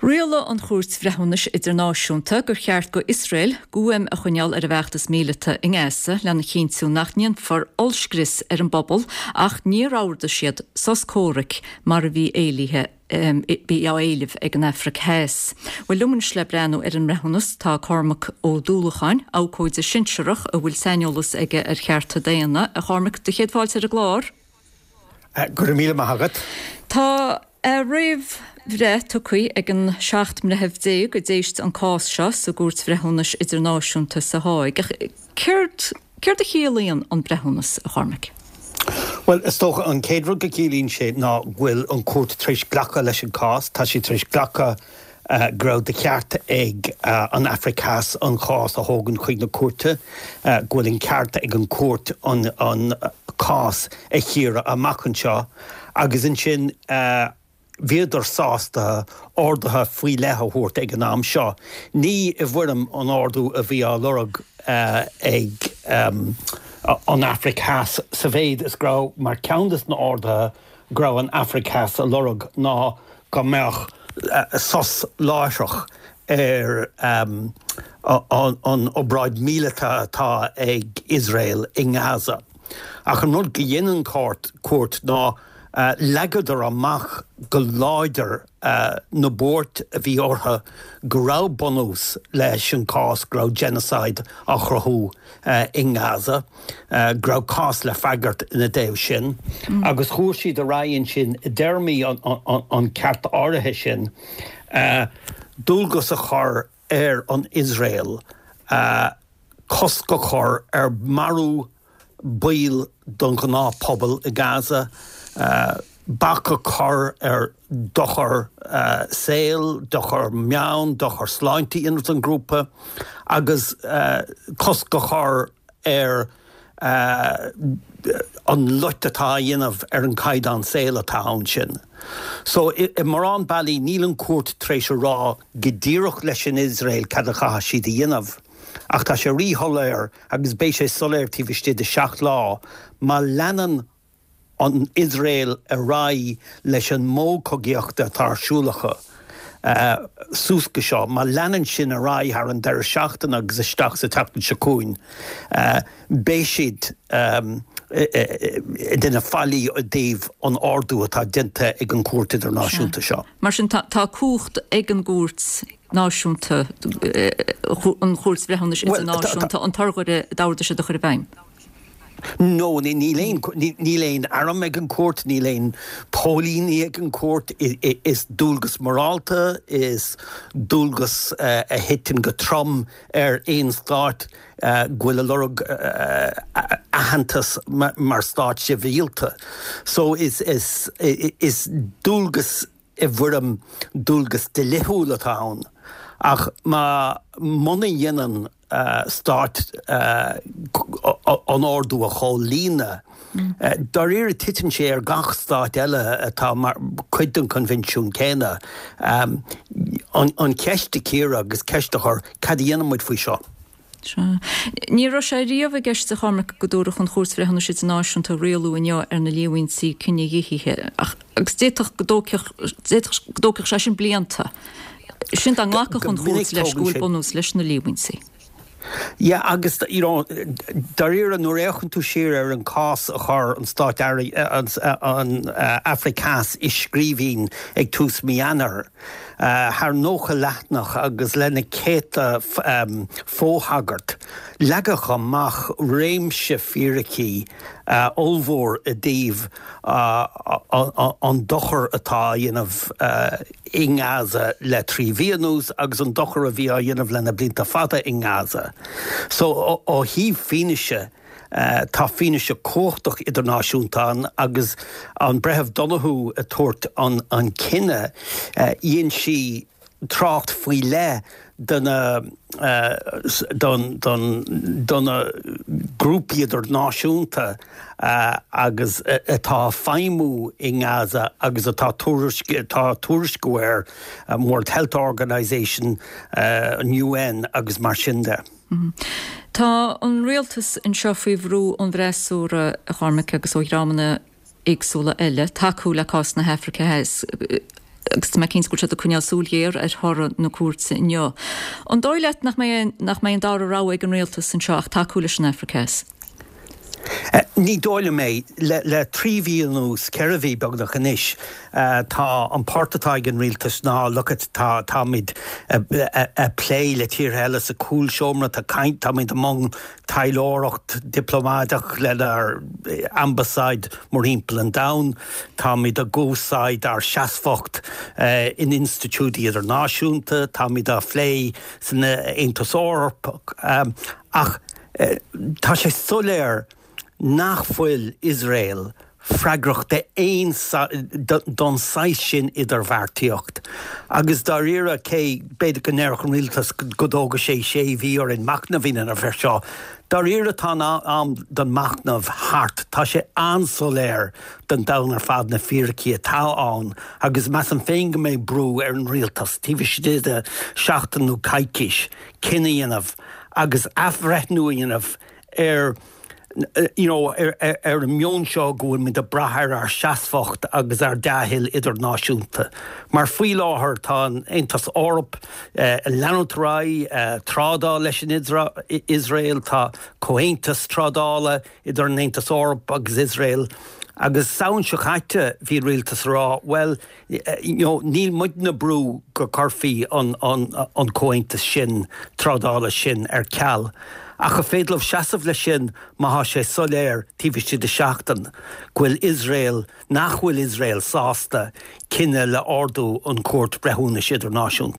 Riala an chóirt bhreithúnas idirnáisiúnta gur cheart go Israel guaim a chuineal ar a bheachtas míleta in Éasa lena chéintú nachníon for olsgris ar an bobbal ach ní áirda siad sos córic mar a bhí éilithe bí á éilih ag an Afric Heas. Bhfuil lumanis le breanú ar an bhreithúnas tá Cormac ó Dúlachain ácóid a sinsearach a bhfuil seinolalas aige ar chearta déana a Cormac de chéadfáilte ar a glár. Gur míle maithagad. Tá réamh Bhre tucaí ag an 7 mrithimh go déist an cás seo sa gúirt bhreithúnas idirnáisiúnta sa háig. Céirt a chéalaíonn an bhreithúnas a Cormac? Well, is tócha an céadrú go cílíonn sé ná bhfuil an cuat tríos ghlacha leis an cás, tá sí tríos ghlacha grabh de cearta ag an Afric Heas an cás a thógann chuig na cuairte, bhfuil an cearta ag an cuat an cás a chiaire amachchan seo, agus in sin Viedar sásta ordatha faoi lethathúirt ag an am seo. Ní I bhfuirm an ordú a bhí á lorg ag an Afric Heas sa bhéad is grá mar ceantas na ordatha grá an Afric Heas a lorg ná go meach sos láiseach an óbráid míleta atá ag Israel in Gaza. Ach an rud go dhéanann cuairt ná legadar amach go láidir na bórt a bhí ortha go raibh bunús leis an cás grá genocide a chruthú in Gaza, grá cás le fagart ina déobh sin, agus chuair siad a raonn sin I deirmí an ceart áirithe sin, dúlgus a chur ar an Israel, cos go chur ar marú bail don gná pobl I Gaza, Bacha chur ar dochar saoil, dochar meán, dochar sláintí in an grúpa, agus cos go chur ar an luitatá dhéanamh ar an caighdeán saoil atá ann sin. So I Moran Ballí níl an cuairt tréis rá godíireach leis an Israel cad a chaithe siad a dhéanamh. Ach tá sé rítholéir agus béis sé soléirtí bhiste de 7 lá, má leanan an Israel a rai leis an mócógéachta tarsúlacha súsca seo, má leanan sin a rai ar an deir 7 agus isteach sa taptan secúin, béisiad duna fallí a déobh an ordú atá dinta ag an cuairt idirnáisiúnta seo. Mar sin tá cuacht ag an gúirt náisiúnta an chóirt bhreithúnas idirnáisiúnta an targad dáirda sé do chuir bhaim. No, ní léin aram ag an cuairt, ní léin pólíní ag an cuairt, is dúlgus morálta, is dúlgus a hitin go trom ar ein stát ghuiil a lorg ahantas mar stát sé bhíalta. So is dúlgus I bhfuirm dúlgus de lithúla tán, ach má mona dhéanaan start an ordú a chólína. Dar titan sé ar gach stát eile atá mar cuidan convention céine. An ceiste céire agus ceiste chur cad dhéanamid faoi seo. Ní ra sé riamh gceist a Cormac go dúra chun chóirt bhreithúnas idirnáisiúnta rialú inniu ar na líomhaintí cinne dhíthithe. Agus déiteach godóceach sé sin blianta. Sin an ghlacha chun chóirt leis gúil bunús leis na líomhaintí. Ja, agus dar an nuair tú sér ar an cás a chur an stát an Afric Heas is scríbhín ag tús mianar. Haar nócha leatnach agus lena céta fóthagart. Legach amach réimse fíraí olmhór a díomh an dochar atá dhéanamh in Gaza le trí bhíonús agus an dochar a bhí a dhéanamh lena blinta fada in Gaza. So ó hí fineise tá fineise cóchtach idirnáisiúnta agus an brethebh Donahue a tuairt an cinenne íon si trácht faoi le donna grúpi idirnáisiúnta agus atá feimú in Gaza agus atá tuairiscúir World Health Organization, UN agus mar sin de. Tá an réaltas in seo faoi bhrú an bhreasúra a Cormac agus ó rámanna éagsúla eile, takeú le cás na Africa Heas. agus me cinn scoilse a chuneal súlhéir ar thora na cuasa inneo. An dóileit nach mé an dá rá ag an réaltas an seach táúla an Africas. Ní dóile mé le tríhíús ceirhí beagach an isis tá an páirtatáid an rialtas ná luchad tá mid plé le tír heile sa cúil seomra tá caint tá mid among tailóireacht diplomádach le ar ambasáid mar himple an down tá mid a gúsáid ar seasfacht in institútí idir náisiúnta tá mid a phlé san Aontas Eorpach ach tá sé soléir nach fuil Israel freigrach de don sais sin idir bhartíocht. Agus dar ira cé beidir go neirech an rialtas godóga sé bhí ar in macnamh a bhar seo. Dar ira tá am don macnamh hart, tá sé ansoléir den dawn ar fad na fíorchaí atá ann, agus meas an féin go mé brú ar an rialtas, tíbhí sé de seachtainú caiiciis, cinnaíanamh, agus afreithnúíanamh ar mion seo gofuil mit a brathir ar seasfacht agus ar dahil idir náisiúnta. Mar faoi láthair tá Aontas Eorp leanútarráid trádá leis in Israel tá comhaontas trádála idir an Aontas Eorp agus Israel. Agus saoin se chaite hí rialtas rá, well, níl muid na brú go corfií an comhaontas sin, trádála sin ar ceall. Ach a féadlah seasamh le sin má sé soléir tíbhí si de seachtain ghfuil Israel nachhfuil Israel sásta cinenne le ordú an cuairt brethúna idir náisiúnta.